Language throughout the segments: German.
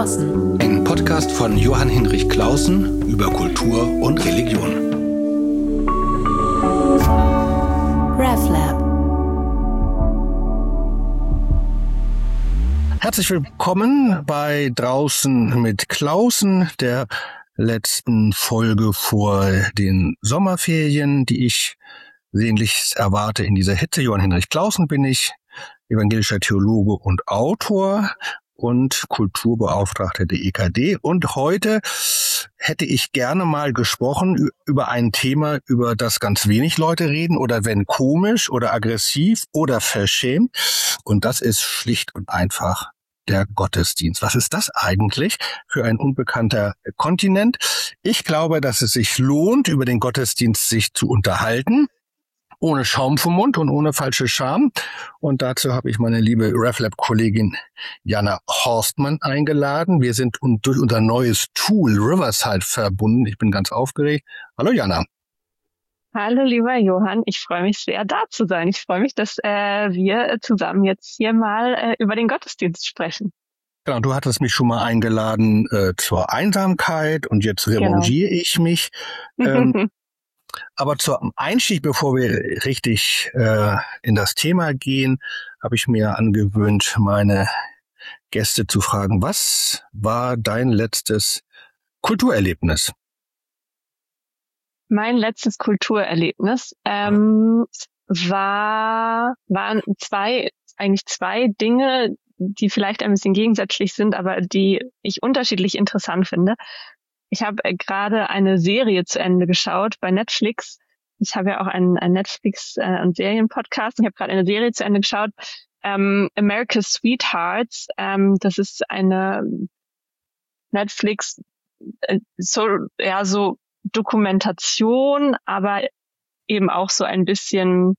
Clausen. Ein Podcast von Johann Hinrich Clausen über Kultur und Religion. RefLab. Herzlich willkommen bei Draußen mit Clausen, der letzten Folge vor den Sommerferien, die ich sehnlichst erwarte in dieser Hitze. Johann Hinrich Clausen bin ich, evangelischer Theologe und Autor und Kulturbeauftragter der EKD. Und heute hätte ich gerne mal gesprochen über ein Thema, über das ganz wenig Leute reden oder wenn komisch oder aggressiv oder verschämt. Und das ist schlicht und einfach der Gottesdienst. Was ist das eigentlich für ein unbekannter Kontinent? Ich glaube, dass es sich lohnt, über den Gottesdienst sich zu unterhalten. Ohne Schaum vom Mund und ohne falsche Scham. Und dazu habe ich meine liebe RefLab-Kollegin Jana Horstmann eingeladen. Wir sind durch unser neues Tool Riverside verbunden. Ich bin ganz aufgeregt. Hallo Jana. Hallo lieber Johann, ich freue mich sehr, da zu sein. Ich freue mich, dass wir zusammen jetzt hier mal über den Gottesdienst sprechen. Genau, du hattest mich schon mal eingeladen zur Einsamkeit und jetzt revanchiere ich mich. Aber zum Einstieg, bevor wir richtig in das Thema gehen, habe ich mir angewöhnt, meine Gäste zu fragen, was war dein letztes Kulturerlebnis? Mein letztes Kulturerlebnis waren zwei Dinge, die vielleicht ein bisschen gegensätzlich sind, aber die ich unterschiedlich interessant finde. Ich habe gerade eine Serie zu Ende geschaut bei Netflix. Ich habe ja auch einen Netflix- und Serienpodcast. Ich habe gerade eine Serie zu Ende geschaut. America's Sweethearts. Das ist eine Netflix so Dokumentation, aber eben auch so ein bisschen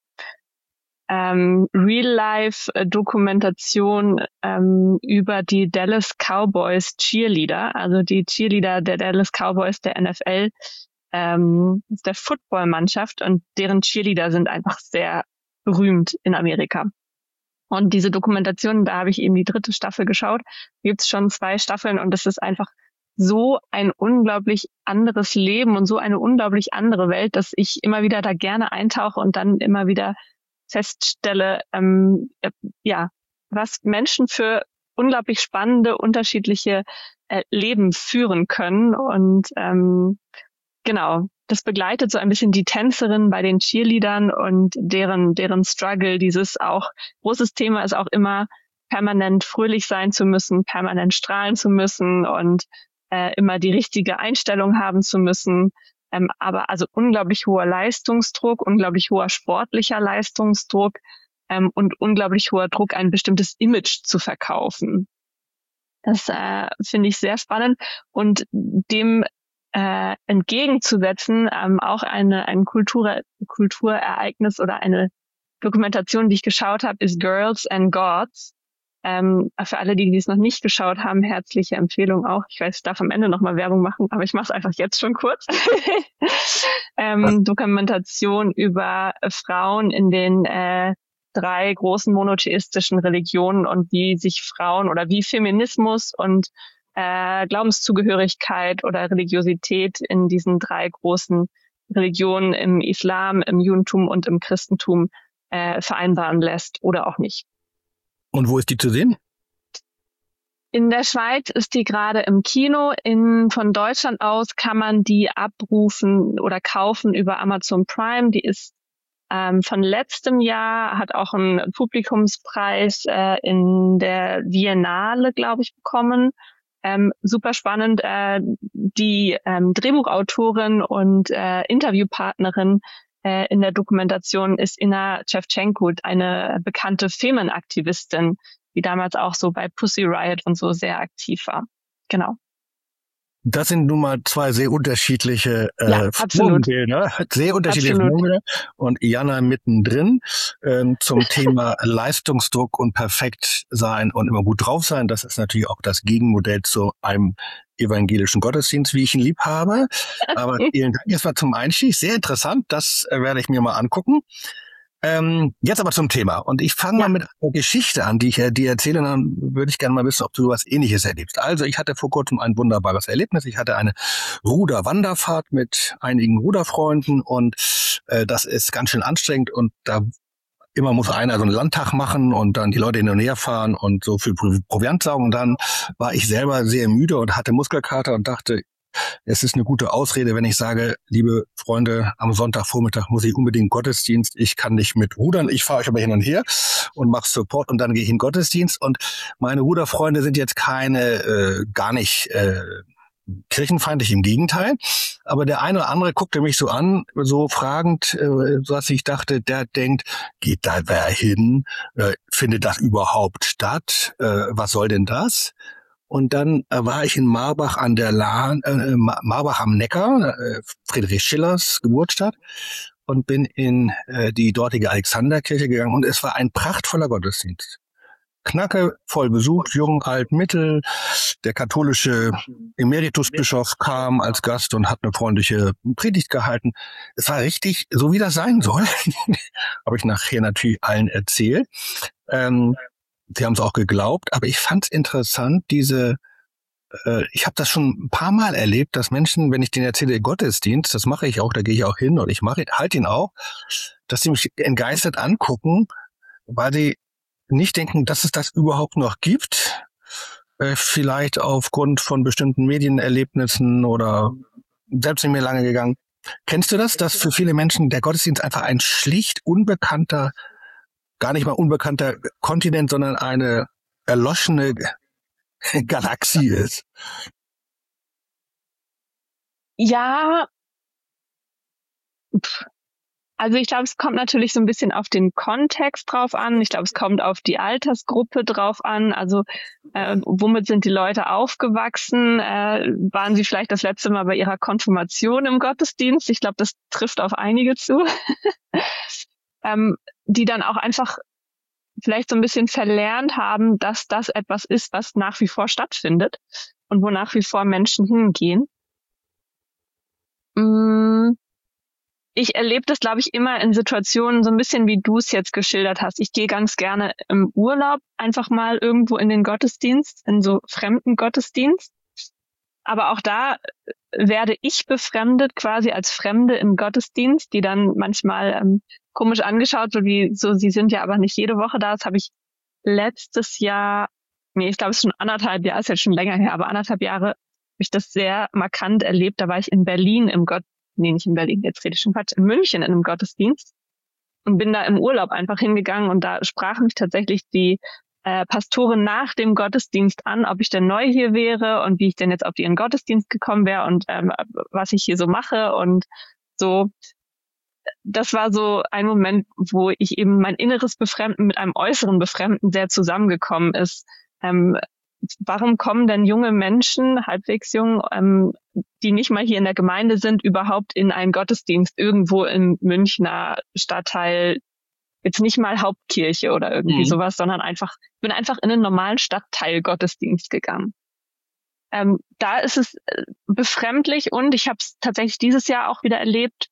Real-Life-Dokumentation über die Dallas Cowboys Cheerleader, also die Cheerleader der Dallas Cowboys der NFL, der Footballmannschaft, und deren Cheerleader sind einfach sehr berühmt in Amerika. Und diese Dokumentation, da habe ich eben die 3. Staffel geschaut, gibt's schon 2 Staffeln und es ist einfach so ein unglaublich anderes Leben und so eine unglaublich andere Welt, dass ich immer wieder da gerne eintauche und dann immer wieder feststelle, was Menschen für unglaublich spannende, unterschiedliche Leben führen können. Und genau, das begleitet so ein bisschen die Tänzerin bei den Cheerleadern und deren Struggle. Dieses auch großes Thema ist auch immer, permanent fröhlich sein zu müssen, permanent strahlen zu müssen und immer die richtige Einstellung haben zu müssen. Aber also unglaublich hoher Leistungsdruck, unglaublich hoher sportlicher Leistungsdruck und unglaublich hoher Druck, ein bestimmtes Image zu verkaufen. Das finde ich sehr spannend und dem entgegenzusetzen auch ein Kulturereignis oder eine Dokumentation, die ich geschaut habe, ist Girls and Gods. Für alle, die es noch nicht geschaut haben, herzliche Empfehlung auch. Ich weiß, ich darf am Ende nochmal Werbung machen, aber ich mache es einfach jetzt schon kurz. Dokumentation über Frauen in den 3 großen monotheistischen Religionen und wie sich Frauen oder wie Feminismus und Glaubenszugehörigkeit oder Religiosität in diesen 3 großen Religionen im Islam, im Judentum und im Christentum vereinbaren lässt oder auch nicht. Und wo ist die zu sehen? In der Schweiz ist die gerade im Kino. Von Deutschland aus kann man die abrufen oder kaufen über Amazon Prime. Die ist von letztem Jahr, hat auch einen Publikumspreis in der Biennale, glaube ich, bekommen. Super spannend. Die Drehbuchautorin und Interviewpartnerin in der Dokumentation ist Inna Shevchenko, eine bekannte Femenaktivistin, die damals auch so bei Pussy Riot und so sehr aktiv war. Genau. Das sind nun mal 2 sehr unterschiedliche Frauenbilder, sehr unterschiedliche Frauenbilder und Jana mittendrin zum Thema Leistungsdruck und perfekt sein und immer gut drauf sein. Das ist natürlich auch das Gegenmodell zu einem evangelischen Gottesdienst, wie ich ihn lieb habe. Aber vielen Dank erstmal zum Einstieg. Sehr interessant, das werde ich mir mal angucken. Jetzt aber zum Thema. Und ich fange mal mit einer Geschichte an, die ich dir erzähle. Und dann würde ich gerne mal wissen, ob du sowas Ähnliches erlebst. Also ich hatte vor kurzem ein wunderbares Erlebnis. Ich hatte eine Ruder-Wanderfahrt mit einigen Ruderfreunden und das ist ganz schön anstrengend. Und da immer muss einer so einen Landtag machen und dann die Leute hin und her fahren und so viel Proviant saugen. Und dann war ich selber sehr müde und hatte Muskelkater und dachte, es ist eine gute Ausrede, wenn ich sage, liebe Freunde, am Sonntagvormittag muss ich unbedingt Gottesdienst. Ich kann nicht mit rudern. Ich fahre euch aber hin und her und mache Support und dann gehe ich in Gottesdienst. Und meine Ruderfreunde sind jetzt keine, gar nicht kirchenfeindlich, im Gegenteil. Aber der eine oder andere guckte mich so an, so fragend, so dass ich dachte, der denkt, geht da wer hin? Findet das überhaupt statt? Was soll denn das? Und dann war ich in Marbach an der Marbach am Neckar, Friedrich Schillers Geburtsstadt, und bin in die dortige Alexanderkirche gegangen. Und es war ein prachtvoller Gottesdienst. Knacke, voll besucht, jung, alt, mittel. Der katholische Emeritusbischof kam als Gast und hat eine freundliche Predigt gehalten. Es war richtig, so wie das sein soll. Habe ich nachher natürlich allen erzählt. Sie haben es auch geglaubt, aber ich fand es interessant, ich habe das schon ein paar Mal erlebt, dass Menschen, wenn ich denen erzähle, Gottesdienst, das mache ich auch, da gehe ich auch hin und ich halte ihn auch, dass sie mich entgeistert angucken, weil sie nicht denken, dass es das überhaupt noch gibt, vielleicht aufgrund von bestimmten Medienerlebnissen oder selbst nicht mehr lange gegangen. Kennst du das, dass für viele Menschen der Gottesdienst einfach ein schlicht unbekannter, gar nicht mal unbekannter Kontinent, sondern eine erloschene Galaxie ist? Ja, also ich glaube, es kommt natürlich so ein bisschen auf den Kontext drauf an. Ich glaube, es kommt auf die Altersgruppe drauf an. Also womit sind die Leute aufgewachsen? Waren sie vielleicht das letzte Mal bei ihrer Konfirmation im Gottesdienst? Ich glaube, das trifft auf einige zu. Die dann auch einfach vielleicht so ein bisschen verlernt haben, dass das etwas ist, was nach wie vor stattfindet und wo nach wie vor Menschen hingehen. Ich erlebe das, glaube ich, immer in Situationen so ein bisschen, wie du es jetzt geschildert hast. Ich gehe ganz gerne im Urlaub einfach mal irgendwo in den Gottesdienst, in so fremden Gottesdienst. Aber auch da werde ich befremdet, quasi als Fremde im Gottesdienst, die dann manchmal komisch angeschaut, sie sind ja aber nicht jede Woche da. Das habe ich letztes Jahr, ich glaube, es ist schon 1,5 Jahre, ist jetzt schon länger her, aber 1,5 Jahre habe ich das sehr markant erlebt. Da war ich in Berlin nicht in Berlin, jetzt rede ich schon Quatsch, in München in einem Gottesdienst und bin da im Urlaub einfach hingegangen und da sprach mich tatsächlich die Pastorin nach dem Gottesdienst an, ob ich denn neu hier wäre und wie ich denn jetzt auf ihren Gottesdienst gekommen wäre und was ich hier so mache und so. Das war so ein Moment, wo ich eben mein inneres Befremden mit einem äußeren Befremden sehr zusammengekommen ist. Warum kommen denn junge Menschen, halbwegs jung, die nicht mal hier in der Gemeinde sind, überhaupt in einen Gottesdienst irgendwo im Münchner Stadtteil, jetzt nicht mal Hauptkirche oder irgendwie sowas, sondern bin einfach in einen normalen Stadtteil Gottesdienst gegangen. Da ist es befremdlich und ich habe es tatsächlich dieses Jahr auch wieder erlebt.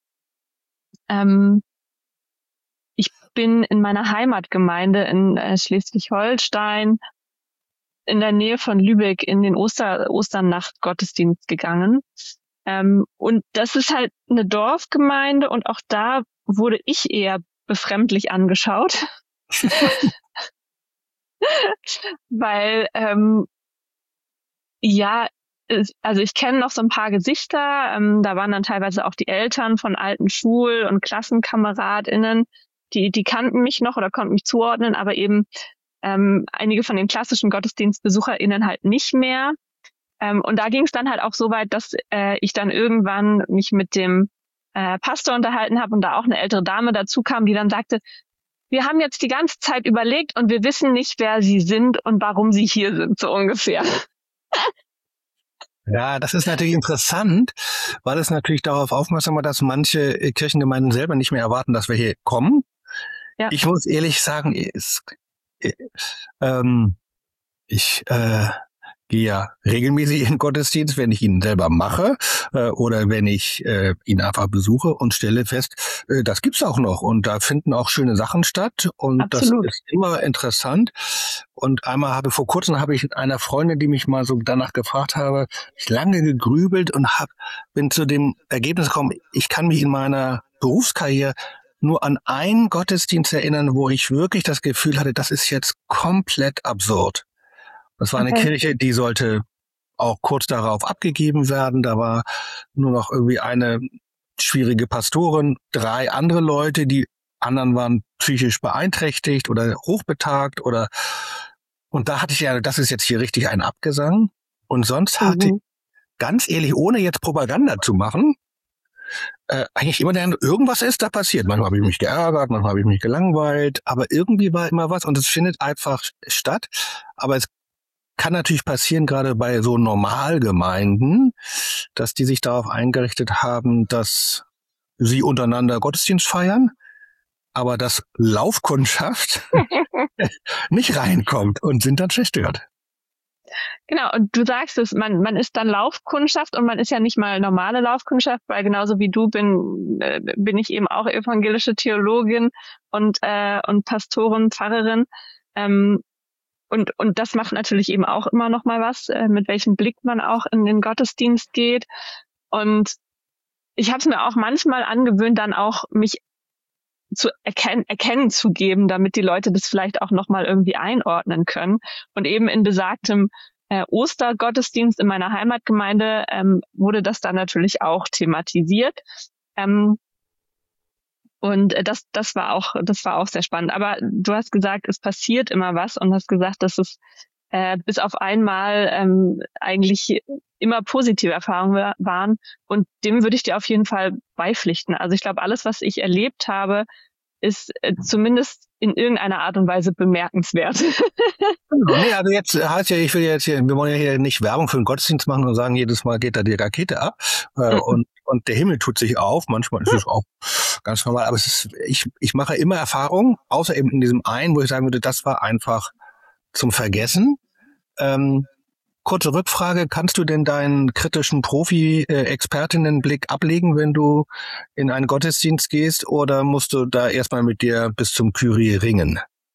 Ich bin in meiner Heimatgemeinde in Schleswig-Holstein in der Nähe von Lübeck in den Osternacht-Gottesdienst gegangen. Und das ist halt eine Dorfgemeinde und auch da wurde ich eher befremdlich angeschaut. Weil, also ich kenne noch so ein paar Gesichter, da waren dann teilweise auch die Eltern von alten Schul- und KlassenkameradInnen, die kannten mich noch oder konnten mich zuordnen, aber eben einige von den klassischen GottesdienstbesucherInnen halt nicht mehr. Und da ging es dann halt auch so weit, dass ich dann irgendwann mich mit dem Pastor unterhalten habe und da auch eine ältere Dame dazu kam, die dann sagte, wir haben jetzt die ganze Zeit überlegt und wir wissen nicht, wer Sie sind und warum Sie hier sind, so ungefähr. Ja, das ist natürlich interessant, weil es natürlich darauf aufmerksam macht, dass manche Kirchengemeinden selber nicht mehr erwarten, dass wir hier kommen. Ja. Ich muss ehrlich sagen, ich gehe ja regelmäßig in den Gottesdienst, wenn ich ihn selber mache oder wenn ich ihn einfach besuche und stelle fest, das gibt's auch noch und da finden auch schöne Sachen statt und Absolut. das ist immer interessant. Und vor kurzem habe ich einer Freundin, die mich mal so danach gefragt habe, ich lange gegrübelt und bin zu dem Ergebnis gekommen, ich kann mich in meiner Berufskarriere nur an einen Gottesdienst erinnern, wo ich wirklich das Gefühl hatte, das ist jetzt komplett absurd. Das war eine Kirche, die sollte auch kurz darauf abgegeben werden. Da war nur noch irgendwie eine schwierige Pastorin, 3 andere Leute, die anderen waren psychisch beeinträchtigt oder hochbetagt und da hatte ich ja, das ist jetzt hier richtig ein Abgesang. Und sonst hatte ich, ganz ehrlich, ohne jetzt Propaganda zu machen, eigentlich immer irgendwas ist da passiert. Manchmal habe ich mich geärgert, manchmal habe ich mich gelangweilt, aber irgendwie war immer was und es findet einfach statt. Aber es kann natürlich passieren, gerade bei so Normalgemeinden, dass die sich darauf eingerichtet haben, dass sie untereinander Gottesdienst feiern, aber dass Laufkundschaft nicht reinkommt und sind dann zerstört. Genau, und du sagst es, man ist dann Laufkundschaft und man ist ja nicht mal normale Laufkundschaft, weil genauso wie du bin ich eben auch evangelische Theologin und Pastorin, Pfarrerin. Und das macht natürlich eben auch immer noch mal was, mit welchem Blick man auch in den Gottesdienst geht. Und ich habe es mir auch manchmal angewöhnt, dann auch mich zu erkennen zu geben, damit die Leute das vielleicht auch noch mal irgendwie einordnen können. Und eben in besagtem Ostergottesdienst in meiner Heimatgemeinde wurde das dann natürlich auch thematisiert. Und das war auch sehr spannend. Aber du hast gesagt, es passiert immer was und hast gesagt, dass es bis auf einmal eigentlich immer positive Erfahrungen waren. Und dem würde ich dir auf jeden Fall beipflichten. Also ich glaube, alles, was ich erlebt habe, ist zumindest in irgendeiner Art und Weise bemerkenswert. Nee, also jetzt heißt ja, wir wollen ja hier nicht Werbung für den Gottesdienst machen und sagen, jedes Mal geht da die Rakete ab und der Himmel tut sich auf. Manchmal ist es auch ganz normal, aber ich mache immer Erfahrungen, außer eben in diesem einen, wo ich sagen würde, das war einfach zum Vergessen. Kurze Rückfrage, kannst du denn deinen kritischen Profi-Expertinnenblick ablegen, wenn du in einen Gottesdienst gehst, oder musst du da erstmal mit dir bis zum Kyrie ringen?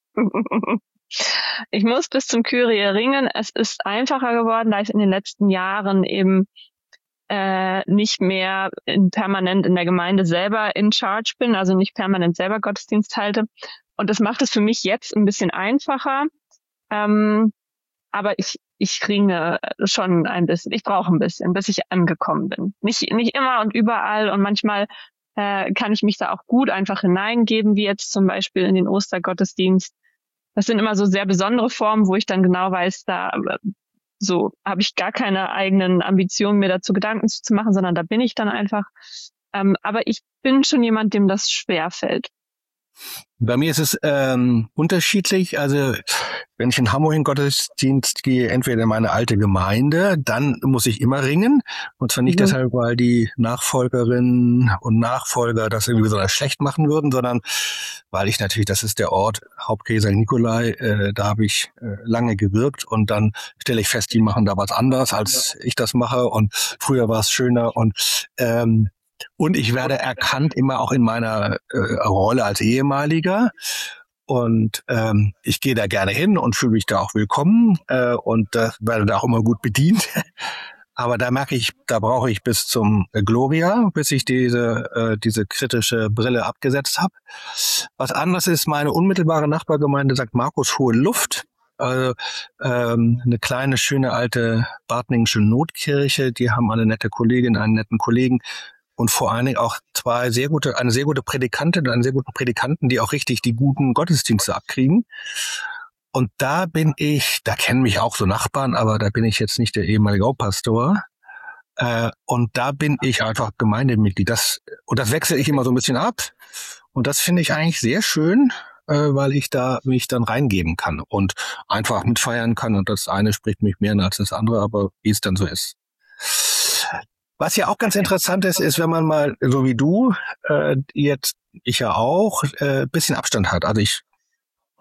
Ich muss bis zum Kyrie ringen. Es ist einfacher geworden, da ich in den letzten Jahren eben nicht mehr permanent in der Gemeinde selber in charge bin, also nicht permanent selber Gottesdienst halte. Und das macht es für mich jetzt ein bisschen einfacher. Aber ich ringe schon ein bisschen. Ich brauche ein bisschen, bis ich angekommen bin. Nicht immer und überall. Und manchmal kann ich mich da auch gut einfach hineingeben, wie jetzt zum Beispiel in den Ostergottesdienst. Das sind immer so sehr besondere Formen, wo ich dann genau weiß, da so habe ich gar keine eigenen Ambitionen, mir dazu Gedanken zu machen, sondern da bin ich dann einfach. Aber ich bin schon jemand, dem das schwerfällt. Bei mir ist es unterschiedlich. Also wenn ich in Hamburg in den Gottesdienst gehe, entweder in meine alte Gemeinde, dann muss ich immer ringen. Und zwar nicht deshalb, weil die Nachfolgerinnen und Nachfolger das irgendwie besonders schlecht machen würden, sondern weil ich natürlich, das ist der Ort, Hauptkirche St. Nikolai, da habe ich lange gewirkt und dann stelle ich fest, die machen da was anderes, als ich das mache und früher war es schöner und ich werde erkannt immer auch in meiner Rolle als Ehemaliger und ich gehe da gerne hin und fühle mich da auch willkommen und werde da auch immer gut bedient. Aber da merke ich, da brauche ich bis zum Gloria, bis ich diese kritische Brille abgesetzt habe. Was anderes ist meine unmittelbare Nachbargemeinde St. Markus Hohe Luft. Also eine kleine, schöne alte Bartningische Notkirche. Die haben eine nette Kollegin, einen netten Kollegen und vor allen Dingen auch eine sehr gute Predikantin und einen sehr guten Predikanten, die auch richtig die guten Gottesdienste abkriegen. Und da kennen mich auch so Nachbarn, aber da bin ich jetzt nicht der ehemalige Hauptpastor. Und da bin ich einfach Gemeindemitglied. Das wechsle ich immer so ein bisschen ab. Und das finde ich eigentlich sehr schön, weil ich da mich dann reingeben kann und einfach mitfeiern kann. Und das eine spricht mich mehr an als das andere, aber wie es dann so ist. Was ja auch ganz interessant ist, wenn man mal, so wie du, jetzt, ich ja auch, bisschen Abstand hat. Also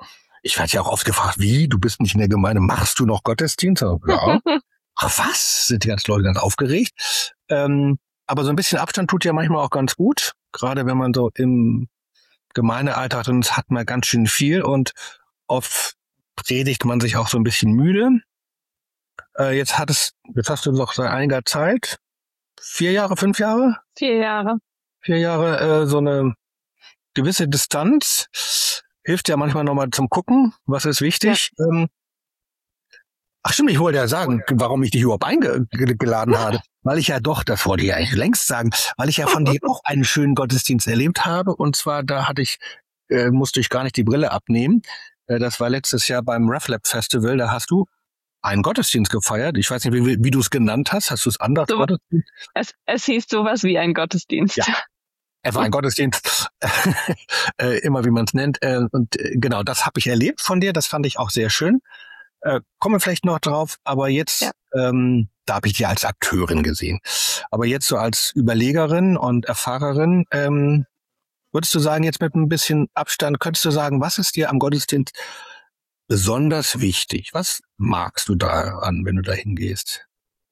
ich werde ja auch oft gefragt, wie, du bist nicht in der Gemeinde, machst du noch Gottesdienst? Ja. Ach was, sind die ganzen Leute ganz aufgeregt. Aber so ein bisschen Abstand tut ja manchmal auch ganz gut, gerade wenn man so im Gemeindealltag drin ist, hat man ganz schön viel und oft predigt man sich auch so ein bisschen müde. Jetzt hast du noch seit einiger Zeit, 4 Jahre, 5 Jahre? 4 Jahre. 4 Jahre so eine gewisse Distanz. Hilft ja manchmal nochmal zum Gucken, was ist wichtig. Ja. Ach stimmt, ich wollte ja sagen, warum ich dich überhaupt eingeladen habe. Weil ich ja doch, das wollte ich ja eigentlich längst sagen, weil ich ja von dir auch einen schönen Gottesdienst erlebt habe. Und zwar, da musste ich gar nicht die Brille abnehmen. Das war letztes Jahr beim RefLab Festival, da hast du einen Gottesdienst gefeiert. Ich weiß nicht, wie du es genannt hast. Hast du es anders Gottesdienst? Es hieß sowas wie ein Gottesdienst. Ja. Es war ein Gottesdienst, immer wie man es nennt. Und genau, das habe ich erlebt von dir. Das fand ich auch sehr schön. Kommen wir vielleicht noch drauf, aber jetzt, da habe ich dich als Akteurin gesehen. Aber jetzt so als Überlegerin und Erfahrerin, würdest du sagen, jetzt mit ein bisschen Abstand, könntest du sagen, was ist dir am Gottesdienst besonders wichtig? Was magst du daran, wenn du da hingehst?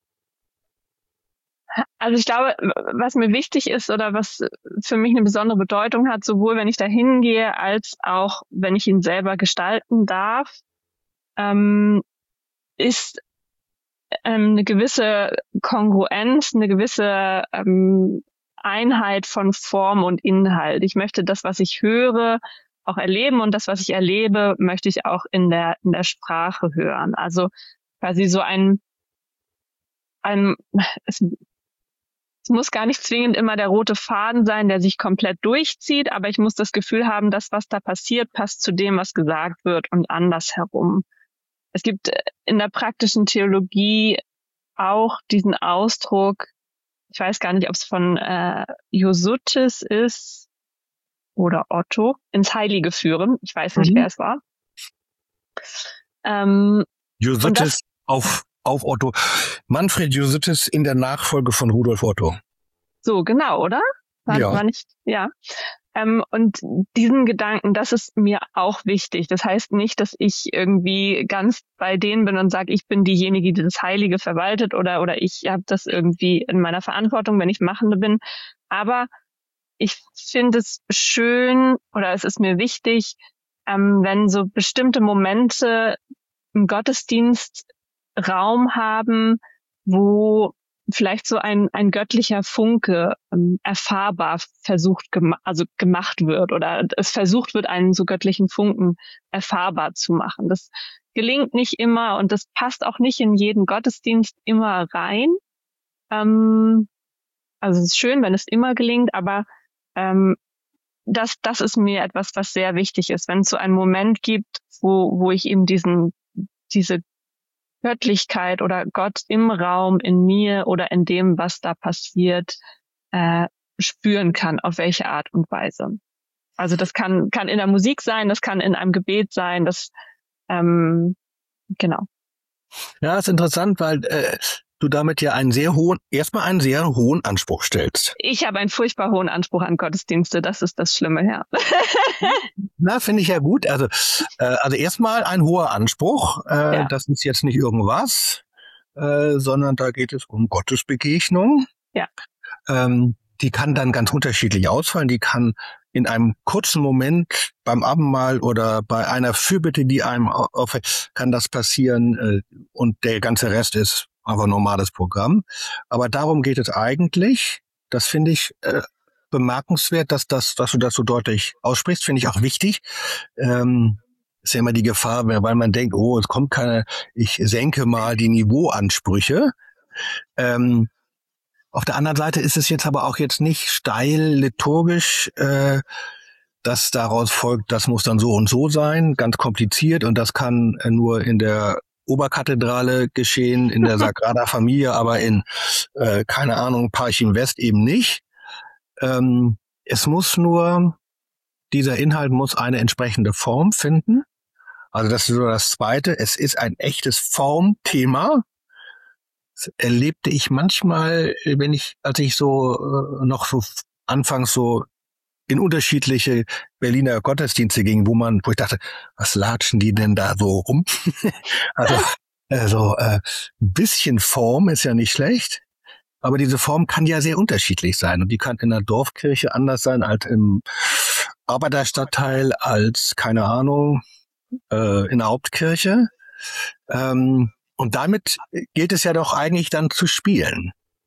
Also ich glaube, was mir wichtig ist oder was für mich eine besondere Bedeutung hat, sowohl wenn ich da hingehe, als auch wenn ich ihn selber gestalten darf, ist eine gewisse Kongruenz, eine gewisse Einheit von Form und Inhalt. Ich möchte das, was ich höre, auch erleben und das, was ich erlebe, möchte ich auch in der Sprache hören. Also quasi so es muss gar nicht zwingend immer der rote Faden sein, der sich komplett durchzieht, aber ich muss das Gefühl haben, dass was da passiert, passt zu dem, was gesagt wird und andersherum. Es gibt in der praktischen Theologie auch diesen Ausdruck, ich weiß gar nicht, ob es von Josutis ist oder Otto, ins Heilige führen. Ich weiß nicht, wer es war. Josutis auf Otto. Manfred Josutis in der Nachfolge von Rudolf Otto. So, genau, oder? War nicht, ja. Und diesen Gedanken, das ist mir auch wichtig. Das heißt nicht, dass ich irgendwie ganz bei denen bin und sage, ich bin diejenige, die das Heilige verwaltet oder ich habe das irgendwie in meiner Verantwortung, wenn ich Machende bin. Aber ich finde es schön oder es ist mir wichtig, wenn so bestimmte Momente im Gottesdienst Raum haben, wo vielleicht so ein göttlicher Funke erfahrbar gemacht wird oder es versucht wird, einen so göttlichen Funken erfahrbar zu machen. Das gelingt nicht immer und das passt auch nicht in jeden Gottesdienst immer rein. Also es ist schön, wenn es immer gelingt, aber das ist mir etwas, was sehr wichtig ist, wenn es so einen Moment gibt, wo ich eben diese Göttlichkeit oder Gott im Raum, in mir oder in dem, was da passiert, spüren kann, auf welche Art und Weise. Also das kann in der Musik sein, das kann in einem Gebet sein, genau. Ja, ist interessant, weil du damit ja erstmal einen sehr hohen Anspruch stellst. Ich habe einen furchtbar hohen Anspruch an Gottesdienste, das ist das Schlimme, ja. Na, finde ich ja gut. Also erstmal ein hoher Anspruch. Das ist jetzt nicht irgendwas, sondern da geht es um Gottesbegegnung. Ja. Die kann dann ganz unterschiedlich ausfallen. Die kann in einem kurzen Moment beim Abendmahl oder bei einer Fürbitte, die einem kann das passieren und der ganze Rest ist einfach normales Programm. Aber darum geht es eigentlich. Das finde ich bemerkenswert, dass du das so deutlich aussprichst, finde ich auch wichtig. Ist ja immer die Gefahr, weil man denkt, es kommt ich senke mal die Niveauansprüche. Auf der anderen Seite ist es jetzt aber auch jetzt nicht steil liturgisch, dass daraus folgt, das muss dann so und so sein, ganz kompliziert und das kann nur in der Oberkathedrale geschehen, in der Sagrada Familia, aber in, keine Ahnung, Parchim West eben nicht. Dieser Inhalt muss eine entsprechende Form finden. Also das ist so das Zweite. Es ist ein echtes Formthema. Das erlebte ich manchmal, als ich so noch so anfangs so in unterschiedliche Berliner Gottesdienste ging, wo ich dachte, was latschen die denn da so rum? Also ein bisschen Form ist ja nicht schlecht, aber diese Form kann ja sehr unterschiedlich sein und die kann in der Dorfkirche anders sein als im Arbeiterstadtteil, als, keine Ahnung, in der Hauptkirche. Und damit gilt es ja doch eigentlich dann zu spielen.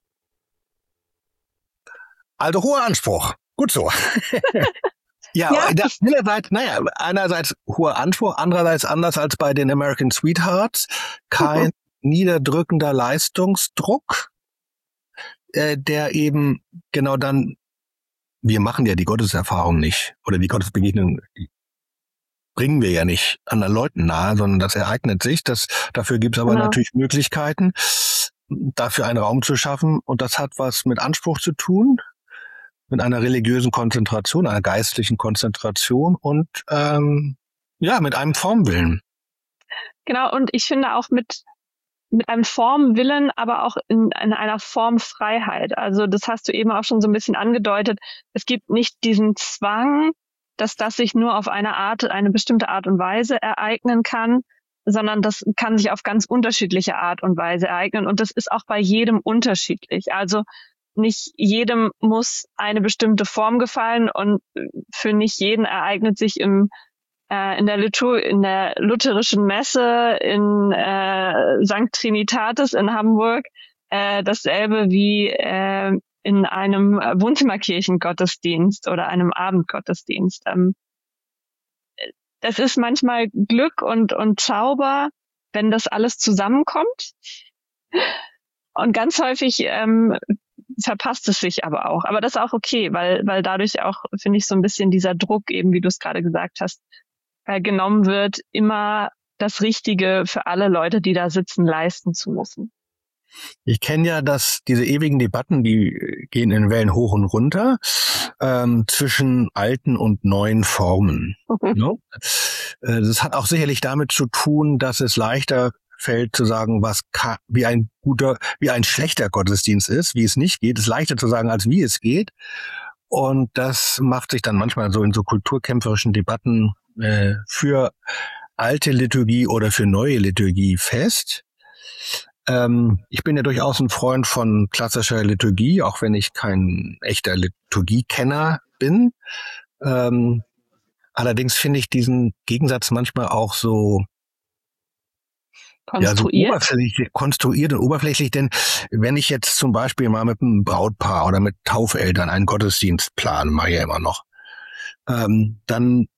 Also hoher Anspruch. Gut so. Ja, einerseits hoher Anspruch, andererseits anders als bei den American Sweethearts, kein niederdrückender Leistungsdruck, der eben genau dann, wir machen ja die Gotteserfahrung nicht oder die Gottesbegegnung bringen wir ja nicht anderen Leuten nahe, sondern das ereignet sich. Dafür gibt es aber natürlich Möglichkeiten, dafür einen Raum zu schaffen und das hat was mit Anspruch zu tun, mit einer religiösen Konzentration, einer geistlichen Konzentration und mit einem Formwillen. Genau, und ich finde auch mit einem Formwillen, aber auch in einer Formfreiheit. Also das hast du eben auch schon so ein bisschen angedeutet. Es gibt nicht diesen Zwang, dass das sich nur auf eine bestimmte Art und Weise ereignen kann, sondern das kann sich auf ganz unterschiedliche Art und Weise ereignen. Und das ist auch bei jedem unterschiedlich. Also nicht jedem muss eine bestimmte Form gefallen und für nicht jeden ereignet sich in der lutherischen Messe in St. Trinitatis in Hamburg dasselbe wie in einem Wohnzimmerkirchengottesdienst oder einem Abendgottesdienst. Das ist manchmal Glück und Zauber, wenn das alles zusammenkommt. Und ganz häufig verpasst es sich aber auch. Aber das ist auch okay, weil dadurch auch, finde ich, so ein bisschen dieser Druck, eben wie du es gerade gesagt hast, genommen wird, immer das Richtige für alle Leute, die da sitzen, leisten zu müssen. Ich kenne ja diese ewigen Debatten, die gehen in Wellen hoch und runter, zwischen alten und neuen Formen. No? Das hat auch sicherlich damit zu tun, dass es leichter fällt zu sagen, wie ein schlechter Gottesdienst ist, wie es nicht geht. Es ist leichter zu sagen, als wie es geht. Und das macht sich dann manchmal so in so kulturkämpferischen Debatten für alte Liturgie oder für neue Liturgie fest. Ich bin ja durchaus ein Freund von klassischer Liturgie, auch wenn ich kein echter Liturgiekenner bin. Allerdings finde ich diesen Gegensatz manchmal auch so konstruiert und oberflächlich, denn wenn ich jetzt zum Beispiel mal mit einem Brautpaar oder mit Taufeltern einen Gottesdienst plane, mache ich ja immer noch, dann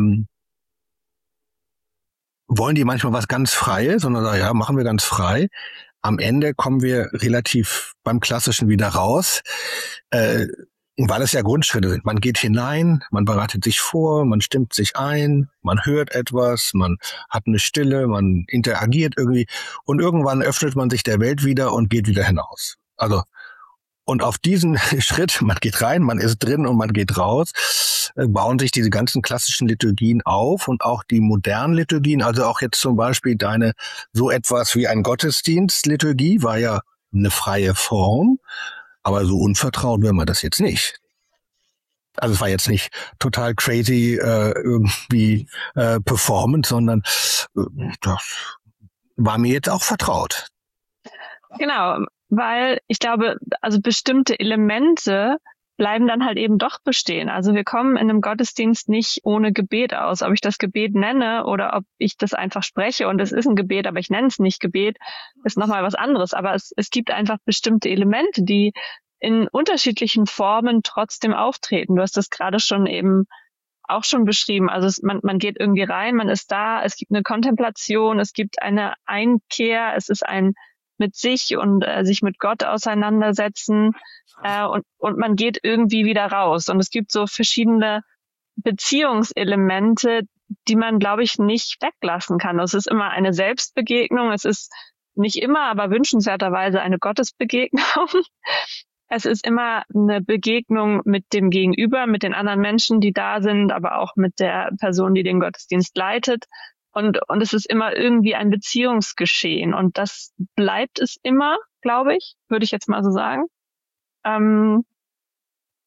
wollen die manchmal was ganz Freies, sondern sagen, ja, machen wir ganz frei. Am Ende kommen wir relativ beim Klassischen wieder raus, weil es ja Grundschritte sind. Man geht hinein, man bereitet sich vor, man stimmt sich ein, man hört etwas, man hat eine Stille, man interagiert irgendwie und irgendwann öffnet man sich der Welt wieder und geht wieder hinaus. Also und auf diesen Schritt, man geht rein, man ist drin und man geht raus, bauen sich diese ganzen klassischen Liturgien auf und auch die modernen Liturgien, also auch jetzt zum Beispiel so etwas wie ein Gottesdienst-Liturgie war ja eine freie Form, aber so unvertraut wäre man das jetzt nicht. Also es war jetzt nicht total crazy irgendwie Performance, sondern das war mir jetzt auch vertraut. Genau, weil ich glaube, also bestimmte Elemente bleiben dann halt eben doch bestehen. Also wir kommen in einem Gottesdienst nicht ohne Gebet aus. Ob ich das Gebet nenne oder ob ich das einfach spreche und es ist ein Gebet, aber ich nenne es nicht Gebet, ist nochmal was anderes. Aber es gibt einfach bestimmte Elemente, die in unterschiedlichen Formen trotzdem auftreten. Du hast das gerade schon eben auch schon beschrieben. Also man geht irgendwie rein, man ist da, es gibt eine Kontemplation, es gibt eine Einkehr, es ist ein mit sich und sich mit Gott auseinandersetzen und man geht irgendwie wieder raus. Und es gibt so verschiedene Beziehungselemente, die man, glaube ich, nicht weglassen kann. Es ist immer eine Selbstbegegnung, es ist nicht immer, aber wünschenswerterweise eine Gottesbegegnung. Es ist immer eine Begegnung mit dem Gegenüber, mit den anderen Menschen, die da sind, aber auch mit der Person, die den Gottesdienst leitet. Und es ist immer irgendwie ein Beziehungsgeschehen. Und das bleibt es immer, glaube ich, würde ich jetzt mal so sagen.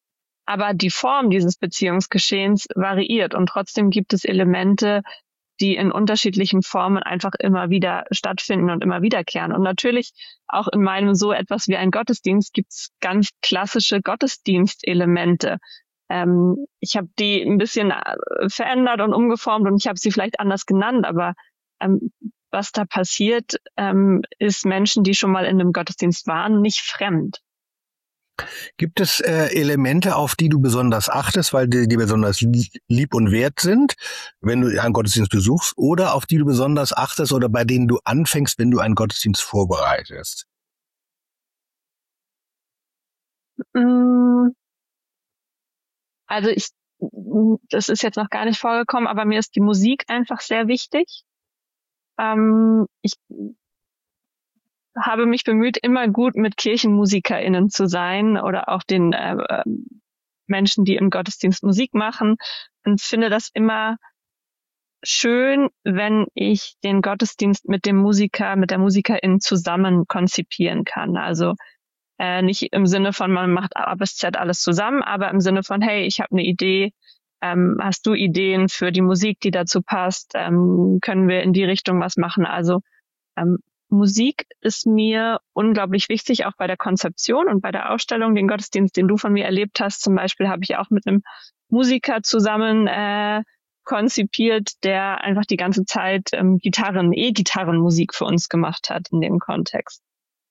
Aber die Form dieses Beziehungsgeschehens variiert und trotzdem gibt es Elemente, die in unterschiedlichen Formen einfach immer wieder stattfinden und immer wiederkehren. Und natürlich auch in meinem so etwas wie ein Gottesdienst gibt's ganz klassische Gottesdienstelemente. Ich habe die ein bisschen verändert und umgeformt und ich habe sie vielleicht anders genannt, aber was da passiert, ist Menschen, die schon mal in einem Gottesdienst waren, nicht fremd. Gibt es Elemente, auf die du besonders achtest, weil die besonders lieb und wert sind, wenn du einen Gottesdienst besuchst, oder auf die du besonders achtest oder bei denen du anfängst, wenn du einen Gottesdienst vorbereitest? Also das ist jetzt noch gar nicht vorgekommen, aber mir ist die Musik einfach sehr wichtig. Ich habe mich bemüht, immer gut mit KirchenmusikerInnen zu sein oder auch den Menschen, die im Gottesdienst Musik machen, und finde das immer schön, wenn ich den Gottesdienst mit dem Musiker, mit der Musikerin zusammen konzipieren kann. Also nicht im Sinne von, man macht A bis Z alles zusammen, aber im Sinne von, hey, ich habe eine Idee, hast du Ideen für die Musik, die dazu passt, können wir in die Richtung was machen. Also Musik ist mir unglaublich wichtig, auch bei der Konzeption und bei der Ausstellung. Den Gottesdienst, den du von mir erlebt hast, zum Beispiel, habe ich auch mit einem Musiker zusammen konzipiert, der einfach die ganze Zeit E-Gitarrenmusik für uns gemacht hat in dem Kontext.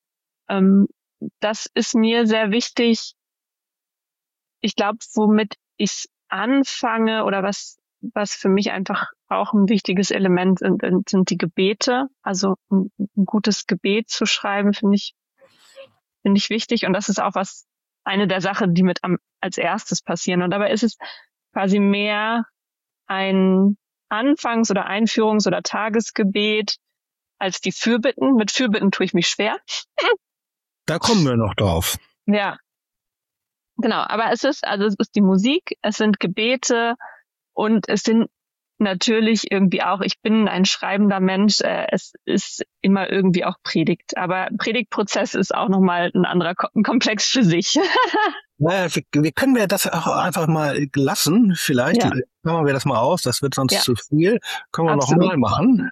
Das ist mir sehr wichtig. Ich glaube, womit ich anfange oder was für mich einfach auch ein wichtiges Element sind die Gebete. Also ein gutes Gebet zu schreiben, finde ich wichtig. Und das ist auch eine der Sachen, die als erstes passieren. Und dabei ist es quasi mehr ein Anfangs- oder Einführungs- oder Tagesgebet als die Fürbitten. Mit Fürbitten tue ich mich schwer. Da kommen wir noch drauf. Ja, genau. Aber es ist die Musik, es sind Gebete und es sind natürlich irgendwie auch, ich bin ein schreibender Mensch, es ist immer irgendwie auch Predigt. Aber Predigtprozess ist auch nochmal ein anderer Komplex für sich. Naja, wir können wir das auch einfach mal lassen. Vielleicht klammern wir das mal aus, das wird sonst zu viel. Können wir nochmal machen.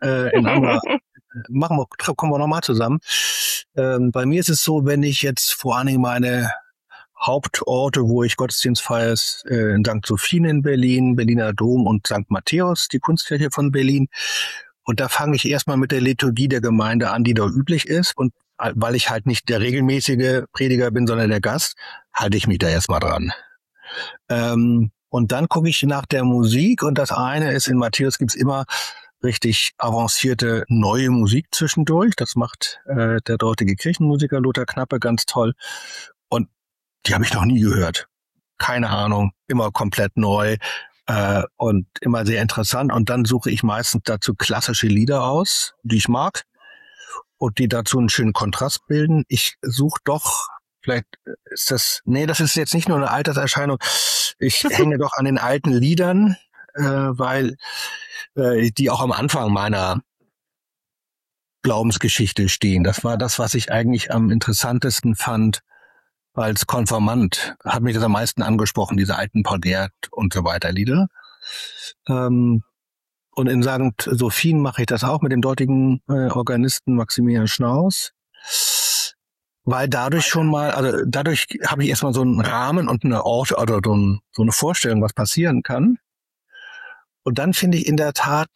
Kommen wir nochmal zusammen. Bei mir ist es so, wenn ich jetzt vor allen Dingen meine Hauptorte, wo ich Gottesdienst feiere, ist in St. Sophien in Berlin, Berliner Dom und St. Matthäus, die Kunstkirche von Berlin. Und da fange ich erstmal mit der Liturgie der Gemeinde an, die da üblich ist. Und weil ich halt nicht der regelmäßige Prediger bin, sondern der Gast, halte ich mich da erstmal dran. Und dann gucke ich nach der Musik. Und das eine ist, in Matthäus gibt's immer richtig avancierte neue Musik zwischendurch. Das macht der dortige Kirchenmusiker Lothar Knappe ganz toll. Und die habe ich noch nie gehört. Keine Ahnung, immer komplett neu und immer sehr interessant. Und dann suche ich meistens dazu klassische Lieder aus, die ich mag und die dazu einen schönen Kontrast bilden. Ich suche doch, vielleicht ist das ist jetzt nicht nur eine Alterserscheinung. Ich hänge doch an den alten Liedern, weil die auch am Anfang meiner Glaubensgeschichte stehen. Das war das, was ich eigentlich am interessantesten fand. Als Konfirmand hat mich das am meisten angesprochen, diese alten Paul Gert und so weiter Lieder. Und in St. Sophien mache ich das auch mit dem dortigen Organisten Maximilian Schnaus. Weil dadurch dadurch habe ich erstmal so einen Rahmen und eine Ort oder so eine Vorstellung, was passieren kann. Und dann finde ich in der Tat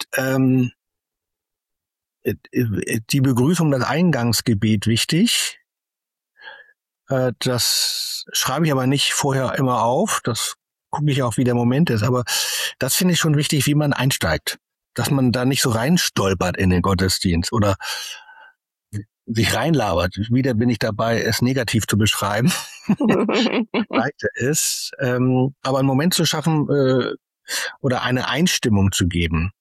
die Begrüßung, das Eingangsgebet wichtig. Das schreibe ich aber nicht vorher immer auf. Das gucke ich auch, wie der Moment ist. Aber das finde ich schon wichtig, wie man einsteigt. Dass man da nicht so reinstolpert in den Gottesdienst oder sich reinlabert. Wieder bin ich dabei, es negativ zu beschreiben. Weiter ist. Aber einen Moment zu schaffen oder eine Einstimmung zu geben.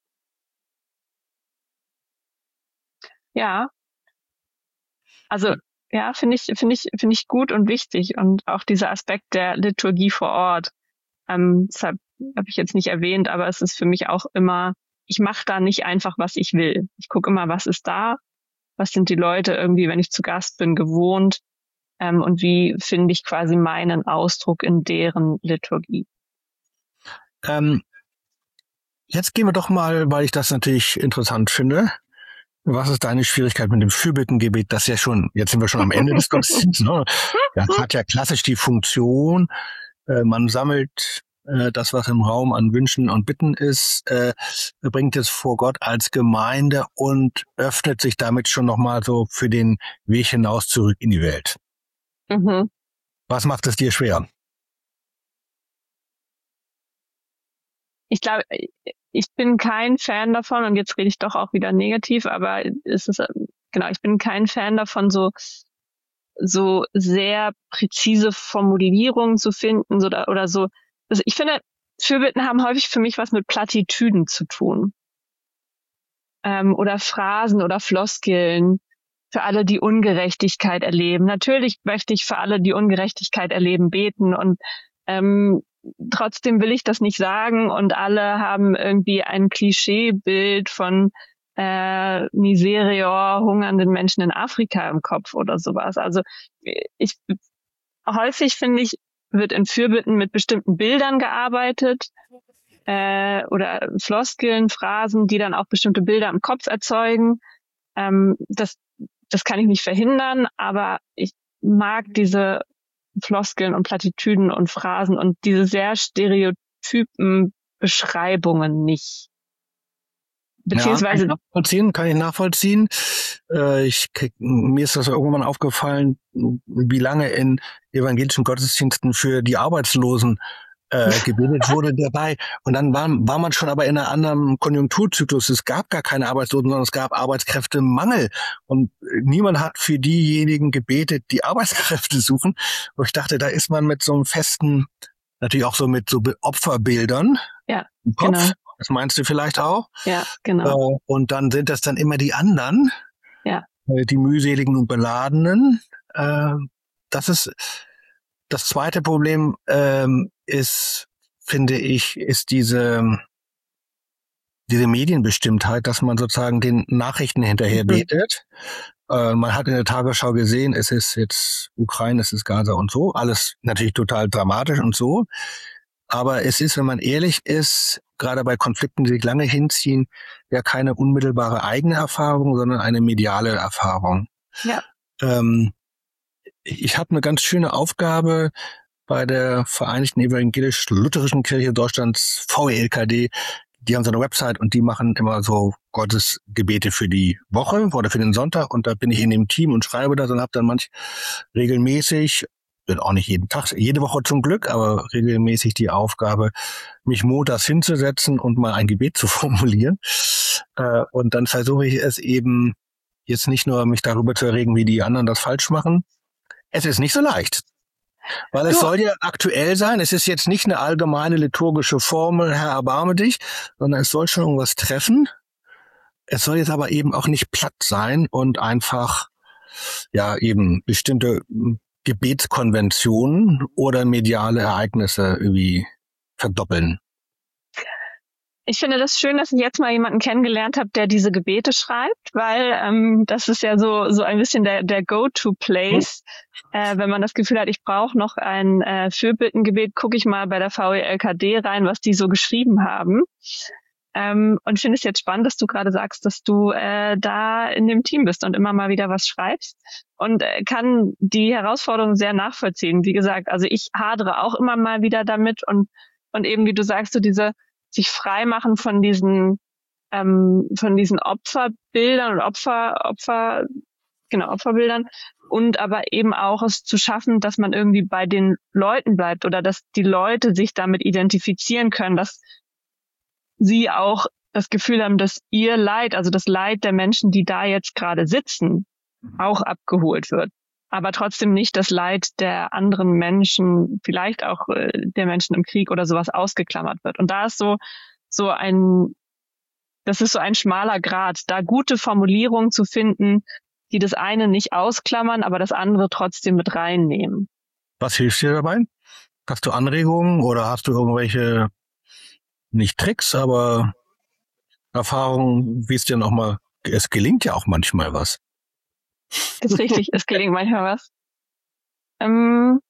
Ja. Also ja, finde ich gut und wichtig, und auch dieser Aspekt der Liturgie vor Ort. Deshalb habe ich jetzt nicht erwähnt, aber es ist für mich auch immer, ich mache da nicht einfach, was ich will. Ich gucke immer, was ist da, was sind die Leute irgendwie, wenn ich zu Gast bin, gewohnt, und wie finde ich quasi meinen Ausdruck in deren Liturgie. Jetzt gehen wir doch mal, weil ich das natürlich interessant finde. Was ist deine Schwierigkeit mit dem Fürbittengebet? Das ja schon, jetzt sind wir schon am Ende des Gottesdienstes. Ne? Das hat ja klassisch die Funktion, man sammelt das, was im Raum an Wünschen und Bitten ist, bringt es vor Gott als Gemeinde und öffnet sich damit schon nochmal so für den Weg hinaus zurück in die Welt. Mhm. Was macht es dir schwer? Ich glaube, ich bin kein Fan davon, und jetzt rede ich doch auch wieder negativ, aber es ist, genau, ich bin kein Fan davon, so sehr präzise Formulierungen zu finden, oder so. Also ich finde, Fürbitten haben häufig für mich was mit Plattitüden zu tun. Oder Phrasen oder Floskeln für alle, die Ungerechtigkeit erleben. Natürlich möchte ich für alle, die Ungerechtigkeit erleben, beten, und trotzdem will ich das nicht sagen, und alle haben irgendwie ein Klischeebild von Miserior, hungernden Menschen in Afrika im Kopf oder sowas. Also häufig finde ich, wird in Fürbitten mit bestimmten Bildern gearbeitet oder Floskeln, Phrasen, die dann auch bestimmte Bilder im Kopf erzeugen. Das kann ich nicht verhindern, aber ich mag diese Floskeln und Plattitüden und Phrasen und diese sehr stereotypen Beschreibungen nicht. Beziehungsweise kann ich nachvollziehen. Mir ist das irgendwann aufgefallen, wie lange in evangelischen Gottesdiensten für die Arbeitslosen gebetet wurde dabei. Und dann war man schon aber in einem anderen Konjunkturzyklus. Es gab gar keine Arbeitslosen, sondern es gab Arbeitskräftemangel. Und niemand hat für diejenigen gebetet, die Arbeitskräfte suchen. Und ich dachte, da ist man mit so einem festen, natürlich auch so mit so Opferbildern im Kopf. Genau. Das meinst du vielleicht auch? Ja, genau. Und dann sind das dann immer die anderen, die mühseligen und Beladenen. Das ist das zweite Problem, finde ich, ist diese Medienbestimmtheit, dass man sozusagen den Nachrichten hinterher betet. Man hat in der Tagesschau gesehen, es ist jetzt Ukraine, es ist Gaza und so. Alles natürlich total dramatisch und so. Aber es ist, wenn man ehrlich ist, gerade bei Konflikten, die sich lange hinziehen, ja keine unmittelbare eigene Erfahrung, sondern eine mediale Erfahrung. Ja. Ich habe eine ganz schöne Aufgabe bei der Vereinigten Evangelisch-Lutherischen Kirche Deutschlands, VELKD. Die haben so eine Website und die machen immer so Gottesgebete für die Woche oder für den Sonntag. Und da bin ich in dem Team und schreibe das und habe dann regelmäßig, auch nicht jeden Tag, jede Woche zum Glück, aber regelmäßig die Aufgabe, mich montags hinzusetzen und mal ein Gebet zu formulieren. Und dann versuche ich es eben jetzt nicht nur, mich darüber zu erregen, wie die anderen das falsch machen. Es ist nicht so leicht. Weil es soll ja aktuell sein. Es ist jetzt nicht eine allgemeine liturgische Formel, Herr, erbarme dich, sondern es soll schon irgendwas treffen. Es soll jetzt aber eben auch nicht platt sein und einfach, eben bestimmte Gebetskonventionen oder mediale Ereignisse irgendwie verdoppeln. Ich finde das schön, dass ich jetzt mal jemanden kennengelernt habe, der diese Gebete schreibt, weil das ist ja so ein bisschen der Go-to-Place. Wenn man das Gefühl hat, ich brauche noch ein Fürbittengebet, gucke ich mal bei der VELKD rein, was die so geschrieben haben. Und ich finde es jetzt spannend, dass du gerade sagst, dass du da in dem Team bist und immer mal wieder was schreibst, und kann die Herausforderung sehr nachvollziehen. Wie gesagt, also ich hadere auch immer mal wieder damit, und eben, wie du sagst, so diese sich frei machen von diesen Opferbildern und Opferbildern, und aber eben auch es zu schaffen, dass man irgendwie bei den Leuten bleibt oder dass die Leute sich damit identifizieren können, dass sie auch das Gefühl haben, dass ihr Leid, also das Leid der Menschen, die da jetzt gerade sitzen, auch abgeholt wird. Aber trotzdem nicht das Leid der anderen Menschen, vielleicht auch der Menschen im Krieg oder sowas, ausgeklammert wird. Und da ist das ist so ein schmaler Grat, da gute Formulierungen zu finden, die das eine nicht ausklammern, aber das andere trotzdem mit reinnehmen. Was hilft dir dabei? Hast du Anregungen oder hast du irgendwelche, nicht Tricks, aber Erfahrungen, wie es dir nochmal, es gelingt ja auch manchmal was. Das ist richtig, es gelingt manchmal was. Ähm,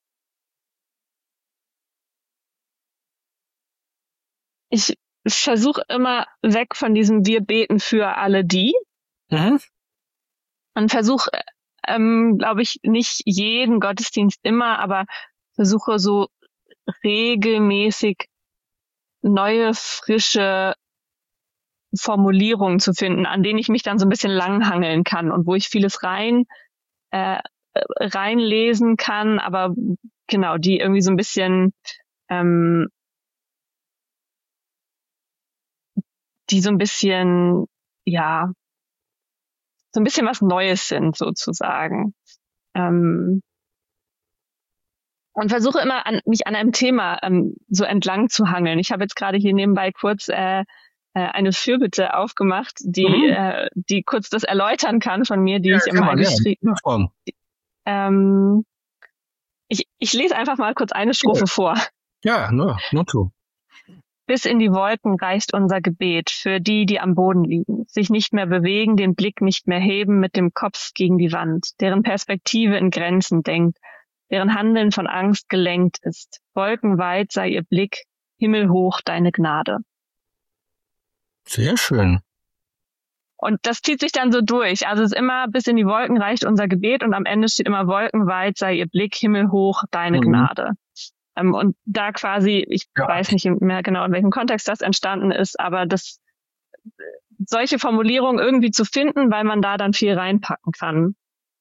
ich versuche immer weg von diesem Wir beten für alle die Mhm. und versuche, glaube ich, nicht jeden Gottesdienst immer, aber versuche so regelmäßig neue, frische Formulierungen zu finden, an denen ich mich dann so ein bisschen langhangeln kann und wo ich vieles reinlesen kann, aber genau, die irgendwie so ein bisschen, die so ein bisschen, ja, so ein bisschen was Neues sind sozusagen. Und versuche immer mich an einem Thema so entlang zu hangeln. Ich habe jetzt gerade hier nebenbei kurz eine Fürbitte aufgemacht, die kurz das erläutern kann von mir, die ich immer geschrieben habe. Ich lese einfach mal kurz eine Strophe vor. Ja, nur tu. Bis in die Wolken reicht unser Gebet für die, die am Boden liegen, sich nicht mehr bewegen, den Blick nicht mehr heben, mit dem Kopf gegen die Wand, deren Perspektive in Grenzen denkt, deren Handeln von Angst gelenkt ist. Wolkenweit sei ihr Blick, himmelhoch deine Gnade. Sehr schön. Und das zieht sich dann so durch. Also es ist immer, bis in die Wolken reicht unser Gebet und am Ende steht immer, wolkenweit sei ihr Blick, himmelhoch deine Gnade. Und da quasi, ich weiß nicht mehr genau, in welchem Kontext das entstanden ist, aber solche Formulierungen irgendwie zu finden, weil man da dann viel reinpacken kann.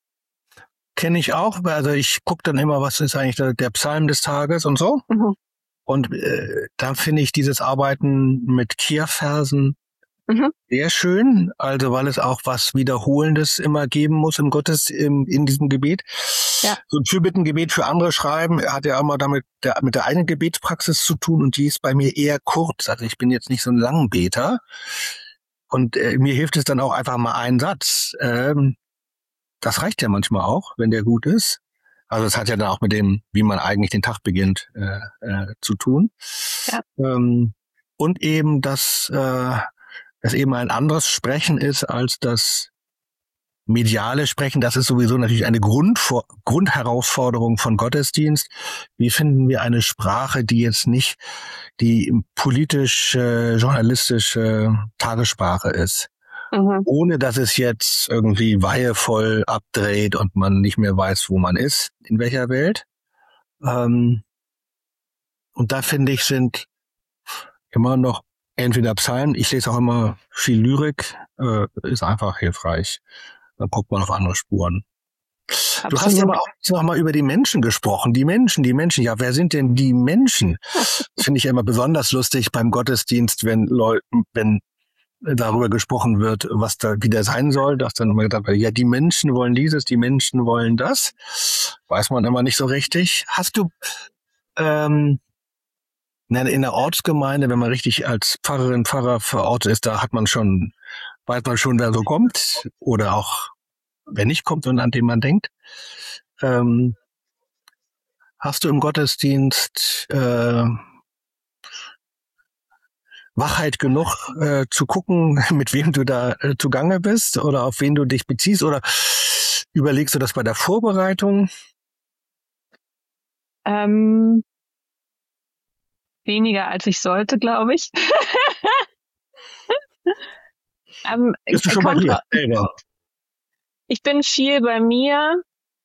Kenne ich auch. Also ich gucke dann immer, was ist eigentlich der Psalm des Tages und so. Mhm. Und da finde ich dieses Arbeiten mit Kehrversen sehr schön, also weil es auch was Wiederholendes immer geben muss in diesem Gebet. Ja. So ein Fürbittengebet für andere schreiben hat ja immer damit mit der eigenen Gebetspraxis zu tun und die ist bei mir eher kurz. Also ich bin jetzt nicht so ein Langbeter und mir hilft es dann auch einfach mal ein Satz. Das reicht ja manchmal auch, wenn der gut ist. Also es hat ja dann auch mit dem, wie man eigentlich den Tag beginnt, zu tun. Ja. Und eben, dass es eben ein anderes Sprechen ist als das mediale Sprechen. Das ist sowieso natürlich eine Grundherausforderung von Gottesdienst. Wie finden wir eine Sprache, die jetzt nicht die politisch-journalistische Tagessprache ist? Mhm. Ohne dass es jetzt irgendwie weihevoll abdreht und man nicht mehr weiß, wo man ist, in welcher Welt. Und da finde ich, sind immer noch entweder Psalmen, ich lese auch immer viel Lyrik, ist einfach hilfreich. Dann guckt man auf andere Spuren. Absolut. Du hast aber auch noch mal über die Menschen gesprochen. Die Menschen. Ja, wer sind denn die Menschen? Das finde ich immer besonders lustig beim Gottesdienst, wenn darüber gesprochen wird, was da wieder sein soll, dass dann immer gesagt wird, ja, die Menschen wollen dieses, die Menschen wollen das. Weiß man immer nicht so richtig. Hast du in der Ortsgemeinde, wenn man richtig als Pfarrerin, Pfarrer verortet ist, da weiß man schon, wer so kommt oder auch wer nicht kommt und an den man denkt. Hast du im Gottesdienst Wachheit genug zu gucken, mit wem du da zugange bist oder auf wen du dich beziehst, oder überlegst du das bei der Vorbereitung? Weniger als ich sollte, glaube ich. Bist du schon bei dir selber? Ich bin viel bei mir.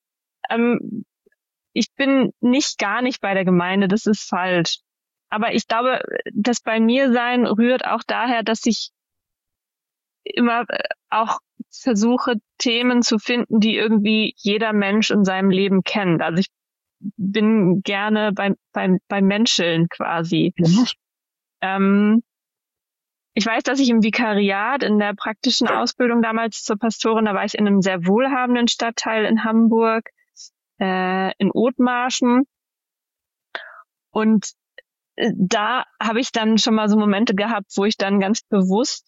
Ich bin gar nicht bei der Gemeinde, das ist falsch. Aber ich glaube, das bei mir sein rührt auch daher, dass ich immer auch versuche, Themen zu finden, die irgendwie jeder Mensch in seinem Leben kennt. Also ich bin gerne beim Menscheln quasi. Mhm. Ich weiß, dass ich im Vikariat in der praktischen Ausbildung damals zur Pastorin, da war ich in einem sehr wohlhabenden Stadtteil in Hamburg, in Othmarschen. Und da habe ich dann schon mal so Momente gehabt, wo ich dann ganz bewusst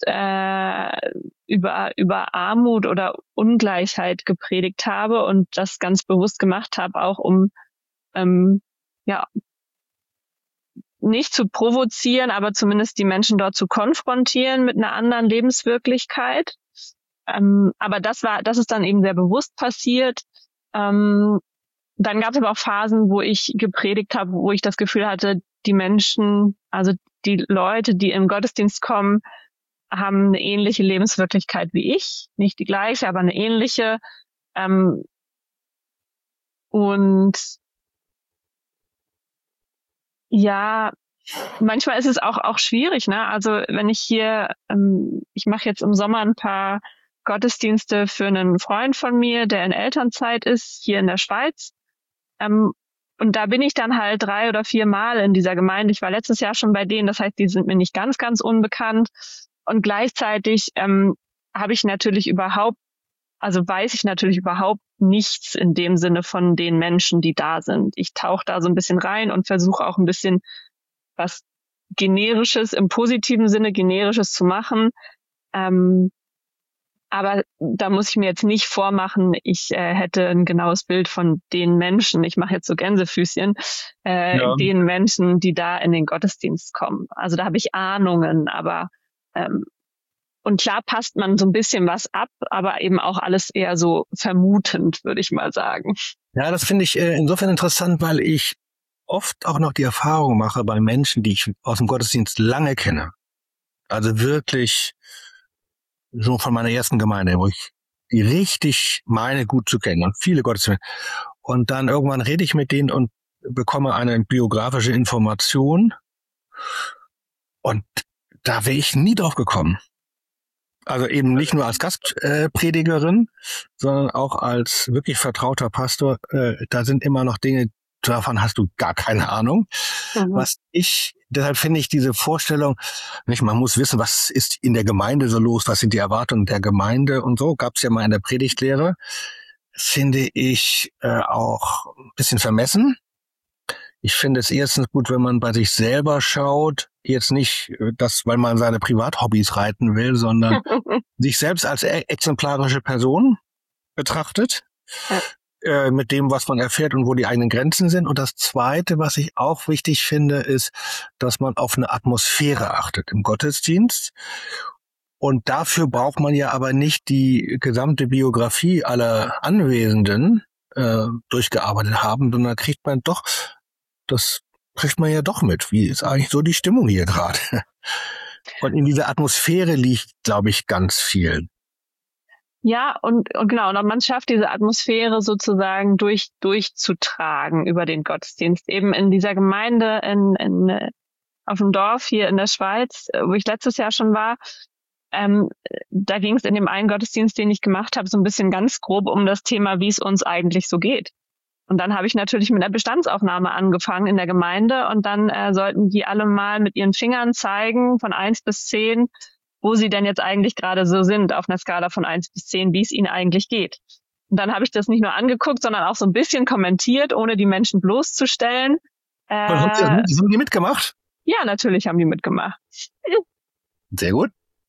über Armut oder Ungleichheit gepredigt habe und das ganz bewusst gemacht habe, auch um nicht zu provozieren, aber zumindest die Menschen dort zu konfrontieren mit einer anderen Lebenswirklichkeit. Aber das ist dann eben sehr bewusst passiert. Dann gab es aber auch Phasen, wo ich gepredigt habe, wo ich das Gefühl hatte, die Menschen, also die Leute, die im Gottesdienst kommen, haben eine ähnliche Lebenswirklichkeit wie ich. Nicht die gleiche, aber eine ähnliche. Und ja, manchmal ist es auch schwierig, ne? Also wenn ich hier, ich mache jetzt im Sommer ein paar Gottesdienste für einen Freund von mir, der in Elternzeit ist, hier in der Schweiz. Und da bin ich dann halt 3 oder 4 Mal in dieser Gemeinde. Ich war letztes Jahr schon bei denen, das heißt, die sind mir nicht ganz, ganz unbekannt. Und gleichzeitig weiß ich natürlich überhaupt nichts in dem Sinne von den Menschen, die da sind. Ich tauche da so ein bisschen rein und versuche auch ein bisschen was Generisches, im positiven Sinne Generisches zu machen. Aber da muss ich mir jetzt nicht vormachen, ich hätte ein genaues Bild von den Menschen, ich mache jetzt so Gänsefüßchen, den Menschen, die da in den Gottesdienst kommen. Also da habe ich Ahnungen, aber und klar passt man so ein bisschen was ab, aber eben auch alles eher so vermutend, würde ich mal sagen. Ja, das finde ich insofern interessant, weil ich oft auch noch die Erfahrung mache bei Menschen, die ich aus dem Gottesdienst lange kenne. Also wirklich so von meiner ersten Gemeinde, wo ich die richtig meine, gut zu kennen und viele Gottesdienste. Und dann irgendwann rede ich mit denen und bekomme eine biografische Information. Und da wäre ich nie drauf gekommen. Also eben nicht nur als Gastpredigerin, sondern auch als wirklich vertrauter Pastor. Da sind immer noch Dinge, davon hast du gar keine Ahnung. Deshalb finde ich diese Vorstellung, nicht, man muss wissen, was ist in der Gemeinde so los, was sind die Erwartungen der Gemeinde und so, gab es ja mal in der Predigtlehre, finde ich auch ein bisschen vermessen. Ich finde es erstens gut, wenn man bei sich selber schaut, jetzt nicht das, weil man seine Privathobbys reiten will, sondern sich selbst als exemplarische Person betrachtet, mit dem, was man erfährt und wo die eigenen Grenzen sind. Und das Zweite, was ich auch wichtig finde, ist, dass man auf eine Atmosphäre achtet im Gottesdienst. Und dafür braucht man ja aber nicht die gesamte Biografie aller Anwesenden durchgearbeitet haben, sondern das kriegt man ja doch mit. Wie ist eigentlich so die Stimmung hier gerade? Und in dieser Atmosphäre liegt, glaube ich, ganz viel. Ja, und genau, und man schafft diese Atmosphäre sozusagen durchzutragen über den Gottesdienst. Eben in dieser Gemeinde auf dem Dorf hier in der Schweiz, wo ich letztes Jahr schon war, da ging es in dem einen Gottesdienst, den ich gemacht habe, so ein bisschen ganz grob um das Thema, wie es uns eigentlich so geht. Und dann habe ich natürlich mit einer Bestandsaufnahme angefangen in der Gemeinde und dann sollten die alle mal mit ihren Fingern zeigen von 1 bis 10, wo sie denn jetzt eigentlich gerade so sind auf einer Skala von 1 bis 10, wie es ihnen eigentlich geht. Und dann habe ich das nicht nur angeguckt, sondern auch so ein bisschen kommentiert, ohne die Menschen bloßzustellen. Haben die mitgemacht? Ja, natürlich haben die mitgemacht. Sehr gut.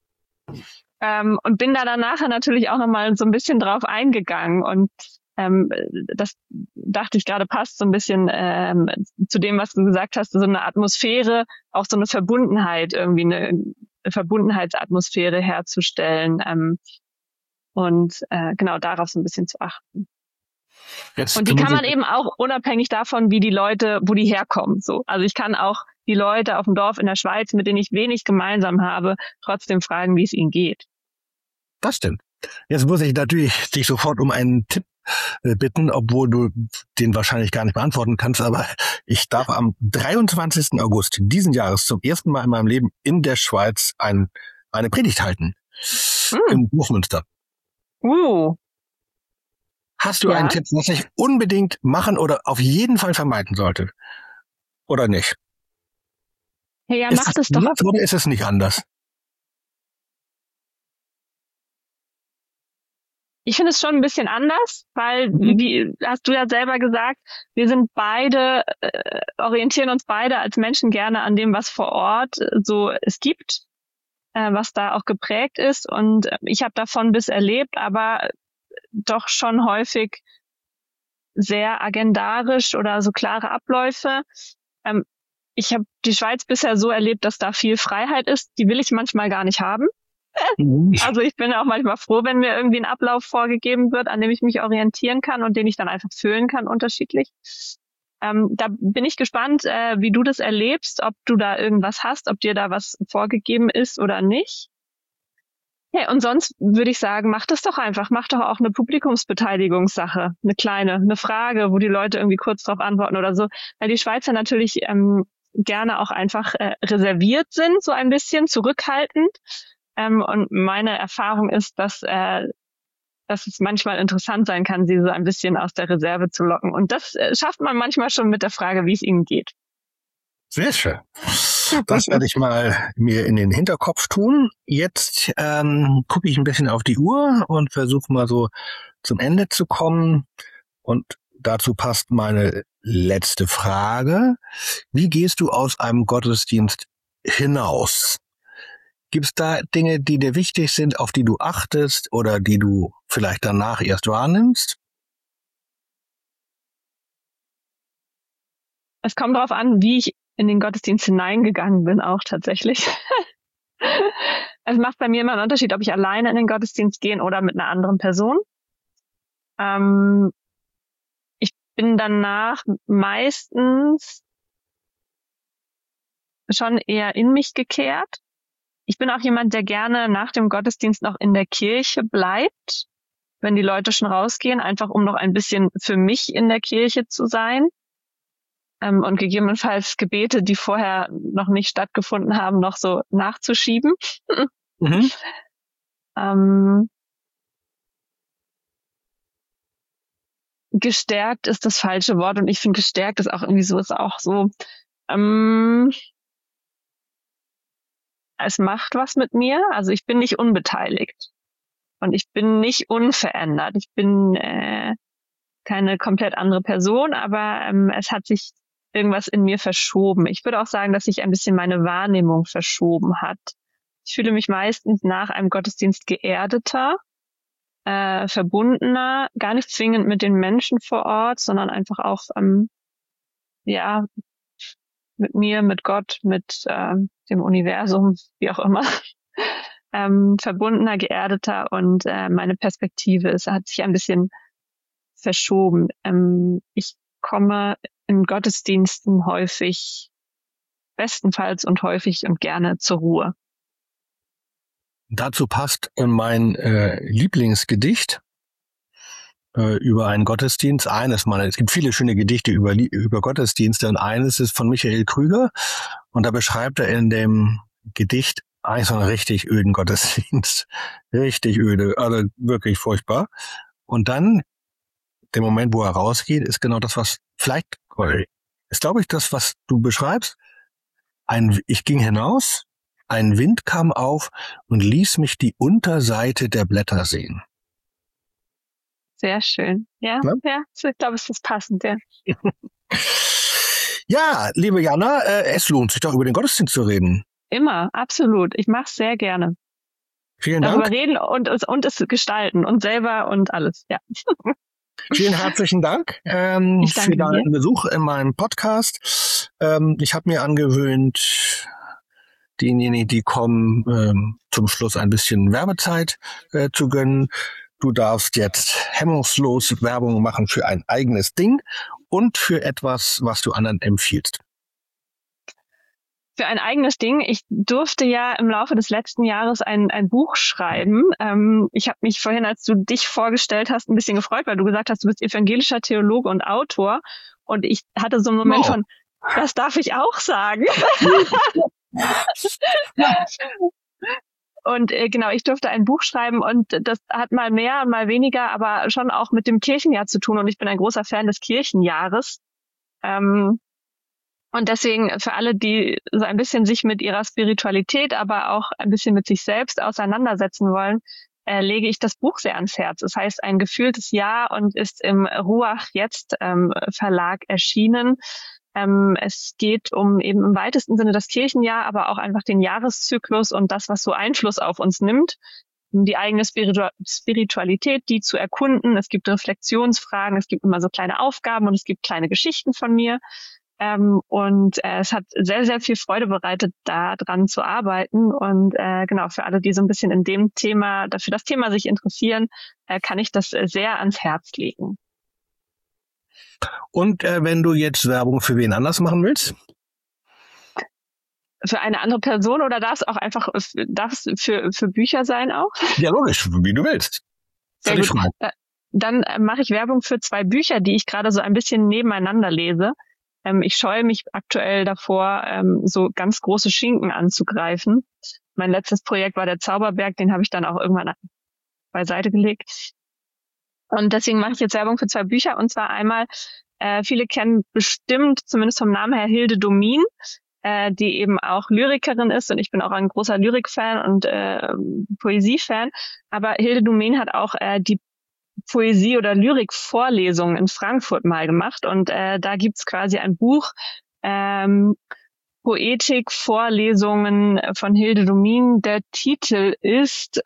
Und bin da dann nachher natürlich auch nochmal so ein bisschen drauf eingegangen und das dachte ich gerade passt so ein bisschen zu dem, was du gesagt hast, so eine Atmosphäre, auch so eine Verbundenheit, irgendwie eine Verbundenheitsatmosphäre herzustellen und genau darauf so ein bisschen zu achten. Und die kann man eben auch unabhängig davon, wo die herkommen. So, also ich kann auch die Leute auf dem Dorf in der Schweiz, mit denen ich wenig gemeinsam habe, trotzdem fragen, wie es ihnen geht. Das stimmt. Jetzt muss ich natürlich dich sofort um einen Tipp bitten, obwohl du den wahrscheinlich gar nicht beantworten kannst, aber ich darf am 23. August diesen Jahres zum ersten Mal in meinem Leben in der Schweiz eine Predigt halten. Im Buchmünster. Hast du einen Tipp, was ich unbedingt machen oder auf jeden Fall vermeiden sollte? Oder nicht? Ja, mach das doch. Oder ist es nicht anders? Ich finde es schon ein bisschen anders, weil, wie hast du ja selber gesagt, wir sind beide, orientieren uns beide als Menschen gerne an dem, was vor Ort so es gibt, was da auch geprägt ist. Und ich habe davon bis erlebt, aber doch schon häufig sehr agendarisch oder so klare Abläufe. Ich habe die Schweiz bisher so erlebt, dass da viel Freiheit ist. Die will ich manchmal gar nicht haben. Also ich bin auch manchmal froh, wenn mir irgendwie ein Ablauf vorgegeben wird, an dem ich mich orientieren kann und den ich dann einfach füllen kann, unterschiedlich. Da bin ich gespannt, wie du das erlebst, ob du da irgendwas hast, ob dir da was vorgegeben ist oder nicht. Ja, und sonst würde ich sagen, mach das doch einfach. Mach doch auch eine Publikumsbeteiligungssache, eine Frage, wo die Leute irgendwie kurz drauf antworten oder so. Weil die Schweizer natürlich gerne auch einfach reserviert sind, so ein bisschen zurückhaltend. Und meine Erfahrung ist, dass es manchmal interessant sein kann, sie so ein bisschen aus der Reserve zu locken. Und das schafft man manchmal schon mit der Frage, wie es ihnen geht. Sehr schön. Das werde ich mal mir in den Hinterkopf tun. Jetzt gucke ich ein bisschen auf die Uhr und versuche mal so zum Ende zu kommen. Und dazu passt meine letzte Frage. Wie gehst du aus einem Gottesdienst hinaus? Gibt es da Dinge, die dir wichtig sind, auf die du achtest oder die du vielleicht danach erst wahrnimmst? Es kommt darauf an, wie ich in den Gottesdienst hineingegangen bin, auch tatsächlich. Es macht bei mir immer einen Unterschied, ob ich alleine in den Gottesdienst gehe oder mit einer anderen Person. Ich bin danach meistens schon eher in mich gekehrt. Ich bin auch jemand, der gerne nach dem Gottesdienst noch in der Kirche bleibt, wenn die Leute schon rausgehen, einfach um noch ein bisschen für mich in der Kirche zu sein. Und gegebenenfalls Gebete, die vorher noch nicht stattgefunden haben, noch so nachzuschieben. Gestärkt ist das falsche Wort und ich finde gestärkt ist auch irgendwie so, es macht was mit mir. Also ich bin nicht unbeteiligt und ich bin nicht unverändert. Ich bin keine komplett andere Person, aber es hat sich irgendwas in mir verschoben. Ich würde auch sagen, dass sich ein bisschen meine Wahrnehmung verschoben hat. Ich fühle mich meistens nach einem Gottesdienst geerdeter, verbundener, gar nicht zwingend mit den Menschen vor Ort, sondern einfach auch mit mir, mit Gott, mit dem Universum, wie auch immer. Verbundener, geerdeter und meine Perspektive hat sich ein bisschen verschoben. Ich komme in Gottesdiensten bestenfalls und häufig und gerne zur Ruhe. Dazu passt mein Lieblingsgedicht über einen Gottesdienst. Es gibt viele schöne Gedichte über Gottesdienste und eines ist von Michael Krüger und da beschreibt er in dem Gedicht eigentlich so einen richtig öden Gottesdienst. Richtig öde, also wirklich furchtbar. Und dann, der Moment, wo er rausgeht, ist genau das, was vielleicht, ist glaube ich das, was du beschreibst. Ich ging hinaus, ein Wind kam auf und ließ mich die Unterseite der Blätter sehen. Sehr schön. Ja, ich glaube, es ist passend, ja. Ja, liebe Jana, es lohnt sich doch, über den Gottesdienst zu reden. Immer, absolut. Ich mache es sehr gerne. Vielen Dank. Darüber reden und es gestalten und selber und alles, ja. Vielen herzlichen Dank für deinen Besuch in meinem Podcast. Ich habe mir angewöhnt, diejenigen, die kommen, zum Schluss ein bisschen Werbezeit zu gönnen. Du darfst jetzt hemmungslos Werbung machen für ein eigenes Ding und für etwas, was du anderen empfiehlst. Für ein eigenes Ding. Ich durfte ja im Laufe des letzten Jahres ein Buch schreiben. Ich habe mich vorhin, als du dich vorgestellt hast, ein bisschen gefreut, weil du gesagt hast, du bist evangelischer Theologe und Autor. Und ich hatte so einen Moment von, das darf ich auch sagen. Und genau, ich durfte ein Buch schreiben und das hat mal mehr, mal weniger, aber schon auch mit dem Kirchenjahr zu tun. Und ich bin ein großer Fan des Kirchenjahres. Und deswegen für alle, die so ein bisschen sich mit ihrer Spiritualität, aber auch ein bisschen mit sich selbst auseinandersetzen wollen, lege ich das Buch sehr ans Herz. Es heißt Ein gefühltes Jahr und ist im Ruach Jetzt Verlag erschienen. Es geht um eben im weitesten Sinne das Kirchenjahr, aber auch einfach den Jahreszyklus und das, was so Einfluss auf uns nimmt. Die eigene Spiritualität, die zu erkunden. Es gibt Reflexionsfragen, es gibt immer so kleine Aufgaben und es gibt kleine Geschichten von mir. Und es hat sehr, sehr viel Freude bereitet, da dran zu arbeiten. Und genau, für alle, die so ein bisschen in dem Thema, für das Thema sich interessieren, kann ich das sehr ans Herz legen. Und wenn du jetzt Werbung für wen anders machen willst? Für eine andere Person oder darf es auch einfach für Bücher sein auch? Ja, logisch, wie du willst. Sehr gut. Dann mache ich Werbung für 2 Bücher, die ich gerade so ein bisschen nebeneinander lese. Ich scheue mich aktuell davor, so ganz große Schinken anzugreifen. Mein letztes Projekt war der Zauberberg, den habe ich dann auch irgendwann beiseite gelegt. Und deswegen mache ich jetzt Werbung für 2 Bücher. Und zwar einmal, viele kennen bestimmt, zumindest vom Namen her, Hilde Domin, die eben auch Lyrikerin ist. Und ich bin auch ein großer Lyrik-Fan und Poesie-Fan. Aber Hilde Domin hat auch die Poesie- oder Lyrik-Vorlesungen in Frankfurt mal gemacht. Und da gibt's quasi ein Buch, Poetik-Vorlesungen von Hilde Domin. Der Titel ist,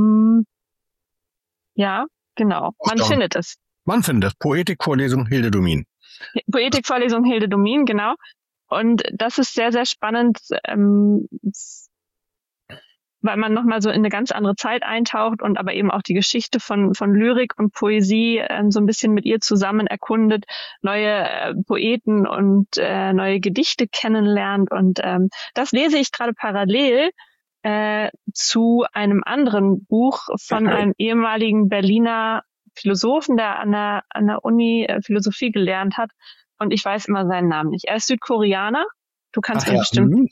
ja, genau, man findet es. Man findet Poetik-Vorlesung Hilde Domin. Poetik-Vorlesung Hilde Domin, genau. Und das ist sehr, sehr spannend, weil man nochmal so in eine ganz andere Zeit eintaucht und aber eben auch die Geschichte von Lyrik und Poesie so ein bisschen mit ihr zusammen erkundet, neue Poeten und neue Gedichte kennenlernt. Und das lese ich gerade parallel zu einem anderen Buch von einem ehemaligen Berliner Philosophen, der an der Uni Philosophie gelernt hat. Und ich weiß immer seinen Namen nicht. Er ist Südkoreaner. Du kannst ihn bestimmt.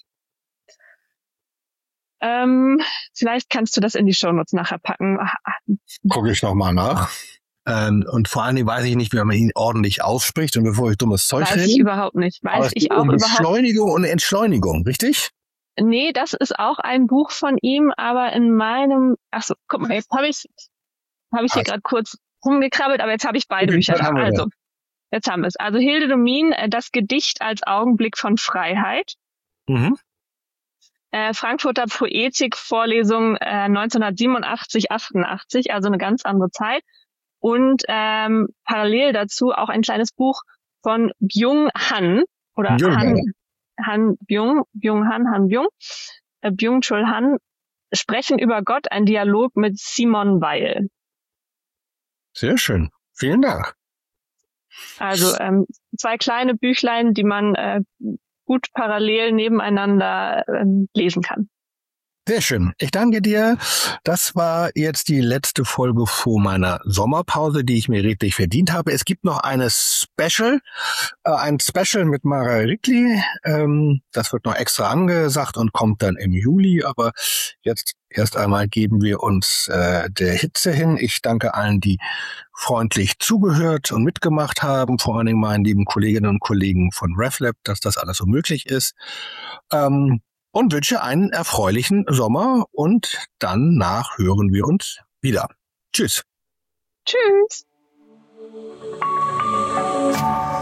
Vielleicht kannst du das in die Shownotes nachher packen. Gucke ich nochmal nach. Und vor allen Dingen weiß ich nicht, wie man ihn ordentlich ausspricht. Und bevor ich dummes Zeug rede. Weiß ich überhaupt nicht. Weiß ich auch überhaupt nicht. Beschleunigung und Entschleunigung, richtig? Nee, das ist auch ein Buch von ihm, aber in meinem, achso, guck mal, jetzt habe ich hier gerade kurz rumgekrabbelt, aber jetzt habe ich beide Bücher da. Also, jetzt haben wir es. Also Hilde Domin, das Gedicht als Augenblick von Freiheit. Mhm. Frankfurter Poetik-Vorlesung 1987, 88, also eine ganz andere Zeit. Und parallel dazu auch ein kleines Buch von Byung-Han oder Han Byung, Byung-Chul Han, Sprechen über Gott, ein Dialog mit Simone Weil. Sehr schön. Vielen Dank. Also 2 kleine Büchlein, die man gut parallel nebeneinander lesen kann. Sehr schön. Ich danke dir. Das war jetzt die letzte Folge vor meiner Sommerpause, die ich mir redlich verdient habe. Es gibt noch ein Special mit Mara Rickli. Das wird noch extra angesagt und kommt dann im Juli. Aber jetzt erst einmal geben wir uns der Hitze hin. Ich danke allen, die freundlich zugehört und mitgemacht haben. Vor allen Dingen meinen lieben Kolleginnen und Kollegen von RefLab, dass das alles so möglich ist. Und wünsche einen erfreulichen Sommer und danach hören wir uns wieder. Tschüss. Tschüss.